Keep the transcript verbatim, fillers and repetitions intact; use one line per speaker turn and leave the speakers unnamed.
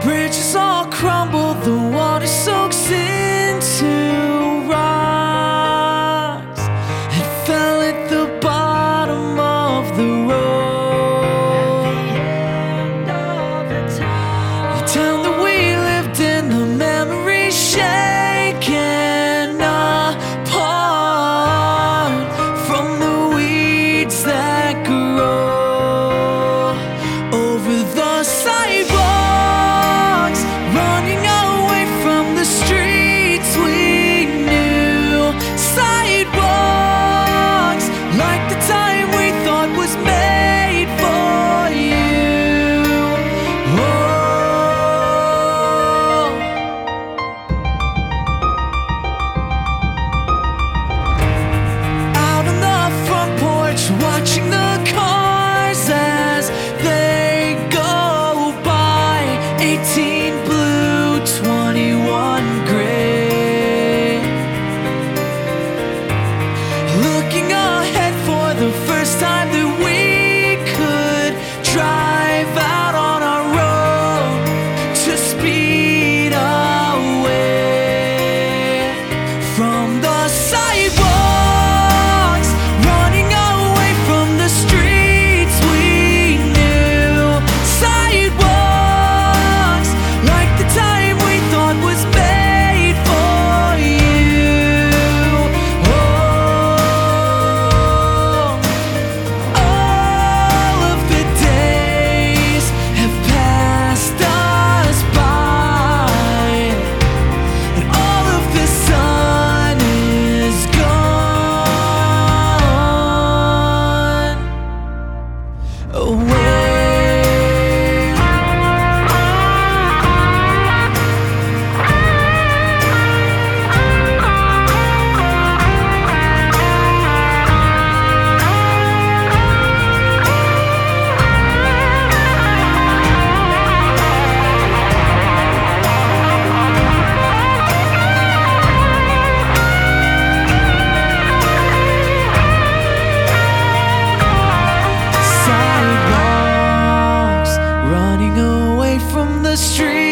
bridges all crumble, the water soaks into rocks. It fell at the bottom of the road. At the end of the town, the town that we lived in, the memories shaken apart from the weeds that grow over the sidewalks, running away from the streets we knew. Sidewalks like the time we thought was made for you. Oh, out on the front porch, watching the cars as they go by. eighteen blue, twenty-one gray. Looking ahead for the first time that we could drive out on our road to speed away from the sidewalks, running away from the streets we knew. Sidewalks like the time we thought was made for you. Oh, all of the days have passed us by, and all of the sun is gone away. Sidewalks, running away from the street